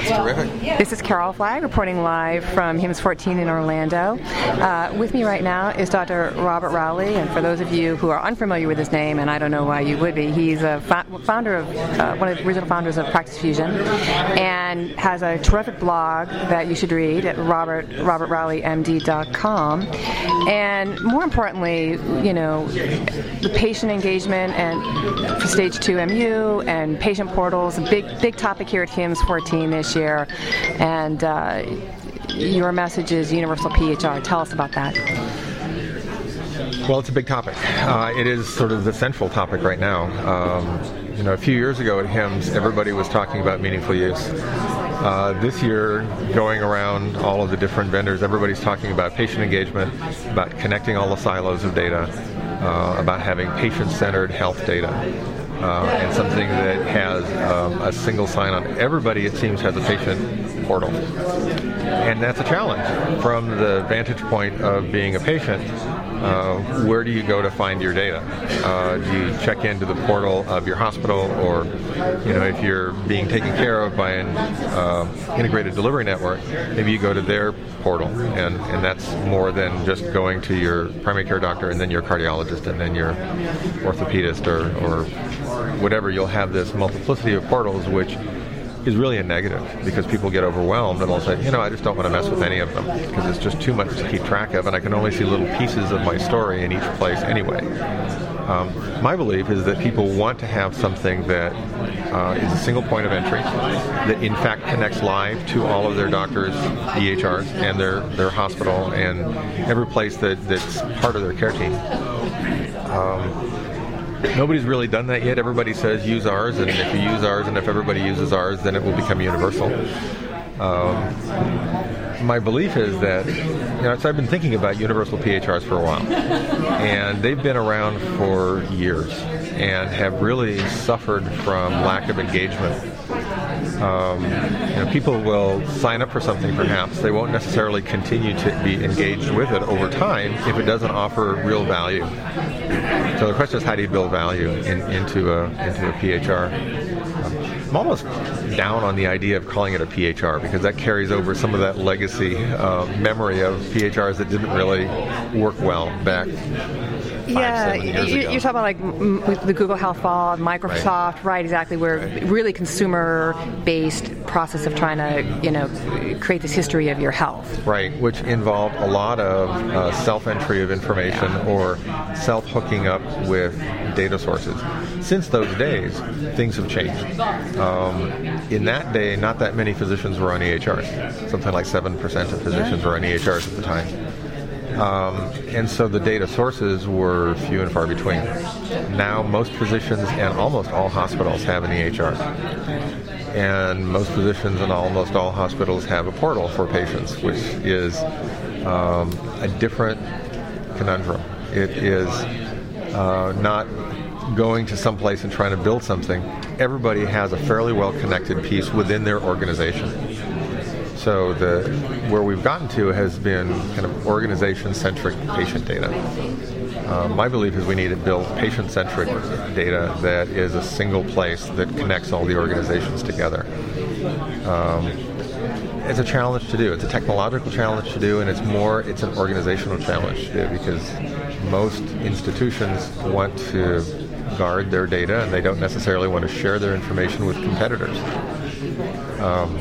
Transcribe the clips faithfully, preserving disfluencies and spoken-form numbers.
That's terrific. This is Carol Flagg reporting live from HIMSS fourteen in Orlando. Uh, with me right now is Doctor Robert Rowley, and for those of you who are unfamiliar with his name, and I don't know why you would be, he's a fo- founder of, uh, one of the original founders of Practice Fusion, and has a terrific blog that you should read at robert robert rowley m d dot com. And more importantly, you know, the patient engagement and for Stage two M U and patient portals, a big big topic here at HIMSS fourteen this year. And uh, your message is Universal P H R. Tell us about that. Well, it's a big topic. Uh, it is sort of the central topic right now. Um, you know, a few years ago at HIMSS, everybody was talking about meaningful use. Uh, this year, going around all of the different vendors, everybody's talking about patient engagement, about connecting all the silos of data, uh, about having patient-centered health data. Uh, and something that has um, a single sign-on. Everybody, it seems, has a patient portal. And that's a challenge from the vantage point of being a patient. Uh, where do you go to find your data? Uh, do you check into the portal of your hospital, or, you know, if you're being taken care of by an uh, integrated delivery network, maybe you go to their portal, and, and that's more than just going to your primary care doctor and then your cardiologist and then your orthopedist or, or whatever. You'll have this multiplicity of portals, which is really a negative because people get overwhelmed and they'll say, you know, I just don't want to mess with any of them because it's just too much to keep track of, and I can only see little pieces of my story in each place anyway. Um, my belief is that people want to have something that uh, is a single point of entry that in fact connects live to all of their doctors' E H Rs and their, their hospital and every place that, that's part of their care team. Um, Nobody's really done that yet. Everybody says use ours, and if you use ours and if everybody uses ours, then it will become universal. Um, my belief is that, you know, so I've been thinking about universal P H Rs for a while, and they've been around for years and have really suffered from lack of engagement. Um, you know, people will sign up for something perhaps. They won't necessarily continue to be engaged with it over time if it doesn't offer real value. So the question is, how do you build value in, into a into a P H R? I'm almost down on the idea of calling it a P H R because that carries over some of that legacy uh, memory of P H Rs that didn't really work well back five, yeah, seven years you, ago. You're talking about like m- with the Google Health Vault, Microsoft, right? right exactly. We're right. really consumer-based process of trying to, you know, create this history of your health. Right, which involved a lot of uh, self-entry of information or self-hooking up with data sources. Since those days, things have changed. Um, in that day, not that many physicians were on E H Rs. Something like seven percent of physicians were on E H Rs at the time. Um, and so the data sources were few and far between. Now most physicians and almost all hospitals have an E H R. And most physicians and almost all hospitals have a portal for patients, which is um, a different conundrum. It is uh, not going to some place and trying to build something. Everybody has a fairly well-connected piece within their organization. So the where we've gotten to has been kind of organization-centric patient data. Uh, my belief is we need to build patient-centric data that is a single place that connects all the organizations together. Um, it's a challenge to do. It's a technological challenge to do, and it's more, it's an organizational challenge to do because most institutions want to guard their data and they don't necessarily want to share their information with competitors. Um,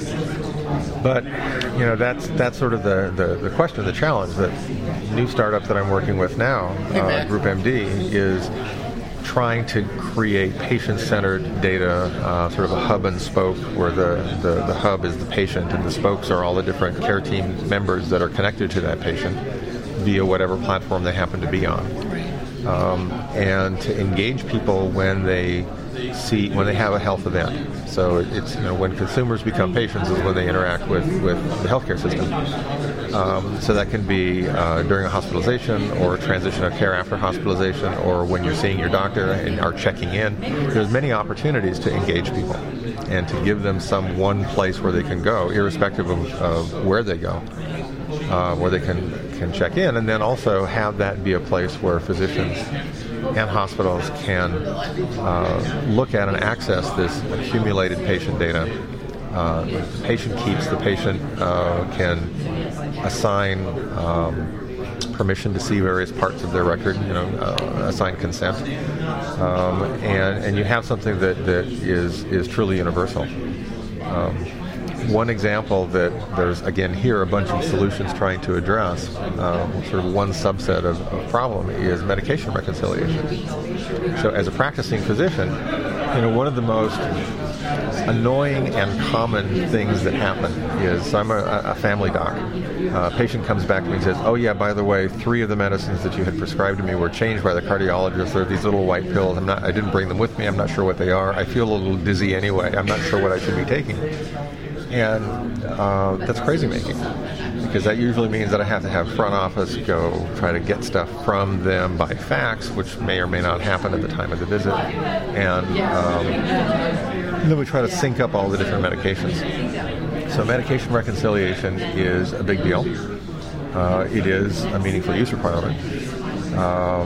But, you know, that's that's sort of the, the, the question, the challenge. The new startup that I'm working with now, uh, Group M D, is trying to create patient-centered data, uh, sort of a hub and spoke, where the, the, the hub is the patient and the spokes are all the different care team members that are connected to that patient via whatever platform they happen to be on. Um, and to engage people when they see when they have a health event. So it's, you know, when consumers become patients is when they interact with, with the healthcare system. Um, so that can be uh, during a hospitalization or a transition of care after hospitalization, or when you're seeing your doctor and are checking in. There's many opportunities to engage people and to give them some one place where they can go, irrespective of, of where they go, uh, where they can, can check in, and then also have that be a place where physicians and hospitals can uh, look at and access this accumulated patient data uh, the patient keeps. The patient uh, can assign um, permission to see various parts of their record, you know, uh, assign consent, um, and and you have something that, that is is truly universal. Um, one example that there's again here a bunch of solutions trying to address, um, sort of one subset of, of problem is medication reconciliation. So as a practicing physician, you know, one of the most annoying and common things that happen is, so I'm a, a family doc. Uh, a patient comes back to me and says, oh yeah, by the way, three of the medicines that you had prescribed to me were changed by the cardiologist. They're these little white pills. I'm not, I didn't bring them with me. I'm not sure what they are. I feel a little dizzy anyway. I'm not sure what I should be taking. And uh, that's crazy making, because that usually means that I have to have front office go try to get stuff from them by fax, which may or may not happen at the time of the visit. And um, then we try to sync up all the different medications. So medication reconciliation is a big deal. Uh, it is a meaningful use requirement. Um,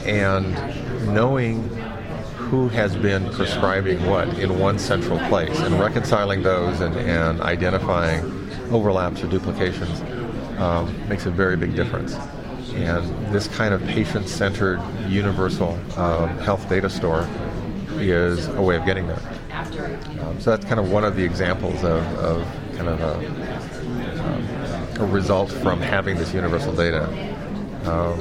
and knowing who has been prescribing what in one central place and reconciling those and, and identifying overlaps or duplications um, makes a very big difference. And this kind of patient-centered universal um, health data store is a way of getting there. Um, so that's kind of one of the examples of, of kind of a, um, a result from having this universal data. Um,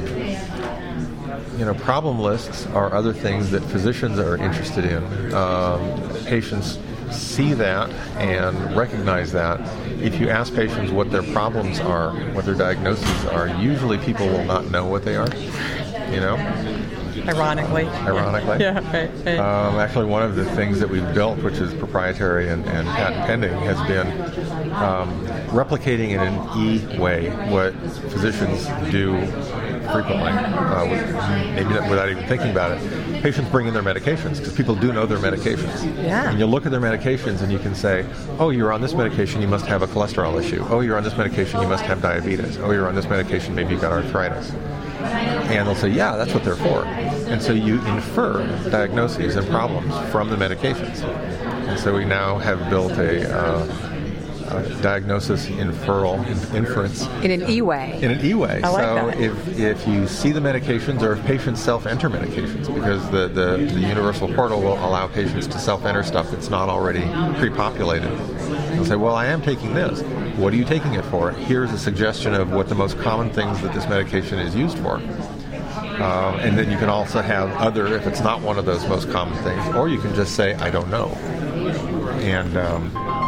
You know, problem lists are other things that physicians are interested in. Um, patients see that and recognize that. If you ask patients what their problems are, what their diagnoses are, usually people will not know what they are, you know? Ironically. Ironically. Yeah, right. right. Um, actually, one of the things that we've built, which is proprietary and, and patent pending, has been um, replicating in an e-way what physicians do frequently, uh, with, maybe not, without even thinking about it. Patients bring in their medications, because people do know their medications. Yeah. And you look at their medications and you can say, oh, you're on this medication, you must have a cholesterol issue. Oh, you're on this medication, you must have diabetes. Oh, you're on this medication, maybe you've got arthritis. And they'll say, yeah, that's what they're for. And so you infer diagnoses and problems from the medications. And so we now have built a uh, Uh, diagnosis inferral inference in an e-way. In an e-way. I like so that. if if you see the medications, or if patients self-enter medications, because the, the, the universal portal will allow patients to self-enter stuff that's not already pre-populated. They'll say, well, I am taking this. What are you taking it for? Here's a suggestion of what the most common things that this medication is used for. Um, and then you can also have other, if it's not one of those most common things, or you can just say, I don't know. And um,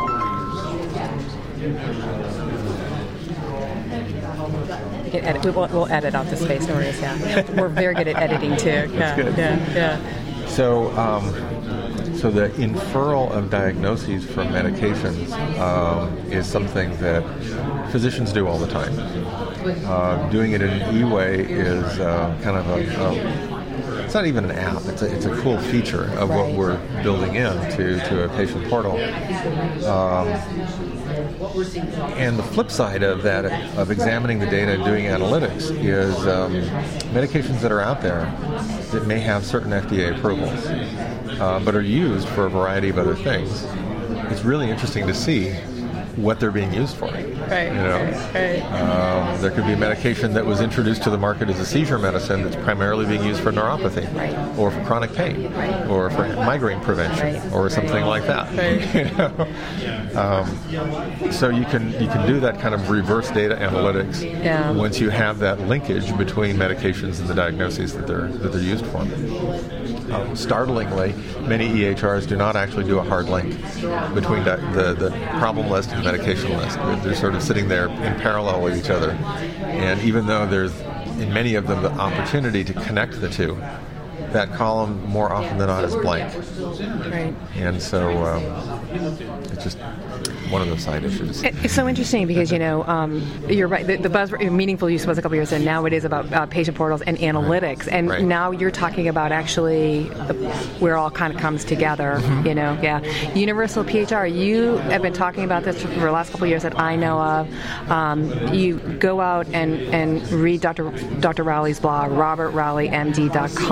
We can edit. We will, we'll edit out the space stories. Yeah, we're very good at editing too. Yeah, good. yeah, yeah. So, um, so the inferral of diagnoses from medications um, is something that physicians do all the time. Uh, doing it in an e-way is uh, kind of a, a, it's not even an app. It's a, it's a cool feature of what we're building into to a patient portal. Um, And the flip side of that, of examining the data and doing analytics, is um, medications that are out there that may have certain F D A approvals, uh, but are used for a variety of other things. It's really interesting to see what they're being used for. Right. You know, right. Um, there could be a medication that was introduced to the market as a seizure medicine that's primarily being used for neuropathy, right. or for chronic pain, right. or for migraine prevention, right. or something like that. Right. You know? um, so you can you can do that kind of reverse data analytics yeah. once you have that linkage between medications and the diagnoses that they're that they're used for. Um, startlingly, many E H Rs do not actually do a hard link between di- the, the problem list and the medication list. They're, they're sort of sitting there in parallel with each other. And even though there's, in many of them, the opportunity to connect the two, that column more often than not is blank. Right. And so um, it's just one of those side issues. It's so interesting because, you know, um, you're right. The, the buzzword, meaningful use was a couple years ago. Now it is about uh, patient portals and analytics. Right. And right. now you're talking about actually the, where it all kind of comes together, Mm-hmm. you know. Yeah. Universal P H R, you have been talking about this for the last couple of years that I know of. Um, you go out and, and read Doctor Doctor Rowley's blog, robert rowley m d dot com.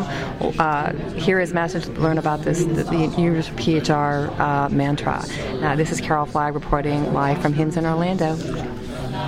uh, hear his message, learn about this, the, the Universal P H R uh, mantra. Uh, this is Carol Flagg reporting live from HIMSS in Orlando.